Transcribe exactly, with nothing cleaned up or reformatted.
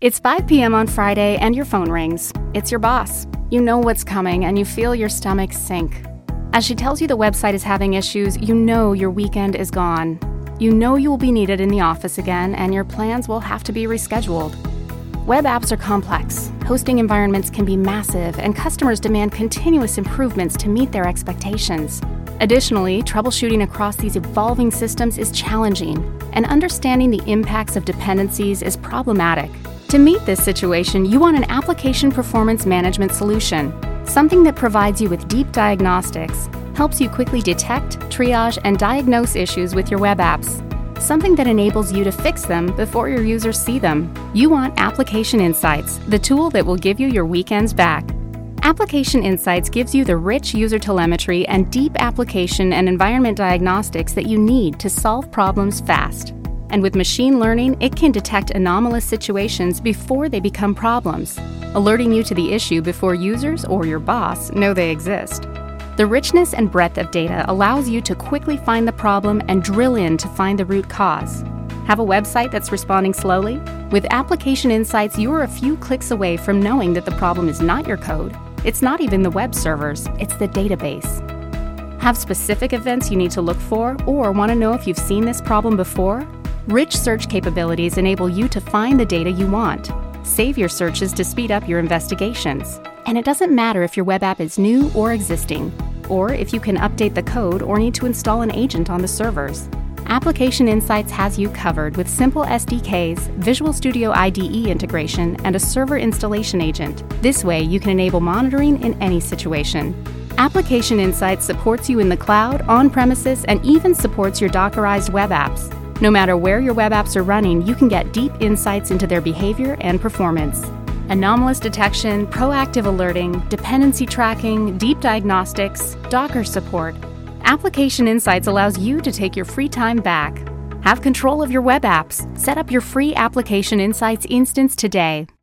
It's five p.m. on Friday and your phone rings. It's your boss. You know what's coming and you feel your stomach sink. As she tells you the website is having issues, you know your weekend is gone. You know you will be needed in the office again and your plans will have to be rescheduled. Web apps are complex. Hosting environments can be massive and customers demand continuous improvements to meet their expectations. Additionally, troubleshooting across these evolving systems is challenging, and understanding the impacts of dependencies is problematic. To meet this situation, you want an application performance management solution, something that provides you with deep diagnostics, helps you quickly detect, triage, and diagnose issues with your web apps, something that enables you to fix them before your users see them. You want Application Insights, the tool that will give you your weekends back. Application Insights gives you the rich user telemetry and deep application and environment diagnostics that you need to solve problems fast. And with machine learning, it can detect anomalous situations before they become problems, alerting you to the issue before users or your boss know they exist. The richness and breadth of data allows you to quickly find the problem and drill in to find the root cause. Have a website that's responding slowly? With Application Insights, you are a few clicks away from knowing that the problem is not your code. It's not even the web servers, it's the database. Have specific events you need to look for, or want to know if you've seen this problem before? Rich search capabilities enable you to find the data you want. Save your searches to speed up your investigations. And it doesn't matter if your web app is new or existing, or if you can update the code or need to install an agent on the servers. Application Insights has you covered with simple S D Ks, Visual Studio I D E integration, and a server installation agent. This way, you can enable monitoring in any situation. Application Insights supports you in the cloud, on-premises, and even supports your Dockerized web apps. No matter where your web apps are running, you can get deep insights into their behavior and performance. Anomalous detection, proactive alerting, dependency tracking, deep diagnostics, Docker support. Application Insights allows you to take your free time back. Have control of your web apps. Set up your free Application Insights instance today.